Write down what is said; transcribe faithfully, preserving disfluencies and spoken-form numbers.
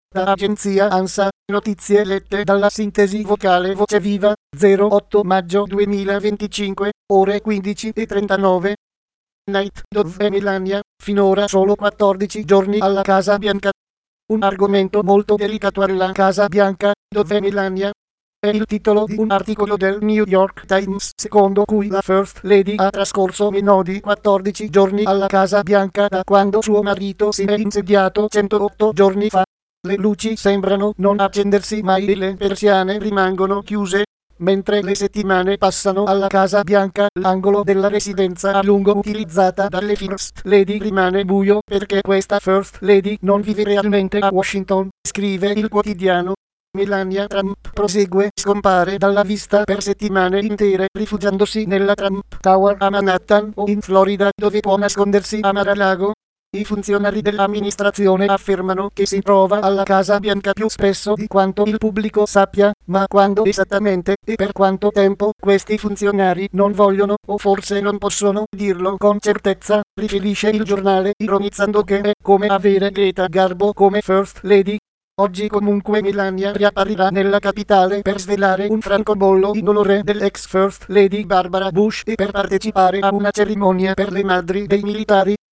Da agenzia ANSA, notizie lette dalla sintesi vocale Voce Viva, zero otto maggio duemilaventicinque, ore quindici e trentanove. Night, dove Melania, finora solo quattordici giorni alla Casa Bianca. Un argomento molto delicato alla Casa Bianca, dove Melania. È il titolo di un articolo del New York Times, secondo cui la First Lady ha trascorso meno di quattordici giorni alla Casa Bianca da quando suo marito si è insediato centootto giorni fa. Le luci sembrano non accendersi mai e le persiane rimangono chiuse. Mentre le settimane passano alla Casa Bianca, l'angolo della residenza a lungo utilizzata dalle First Lady rimane buio perché questa First Lady non vive realmente a Washington, scrive il quotidiano. Melania Trump prosegue, scompare dalla vista per settimane intere, rifugiandosi nella Trump Tower a Manhattan o in Florida, dove può nascondersi a Mar-a-Lago. I funzionari dell'amministrazione affermano che si trova alla Casa Bianca più spesso di quanto il pubblico sappia, ma quando esattamente e per quanto tempo questi funzionari non vogliono o forse non possono dirlo con certezza, riferisce il giornale ironizzando che è come avere Greta Garbo come First Lady. Oggi comunque Melania riapparirà nella capitale per svelare un francobollo in onore dell'ex First Lady Barbara Bush e per partecipare a una cerimonia per le madri dei militari.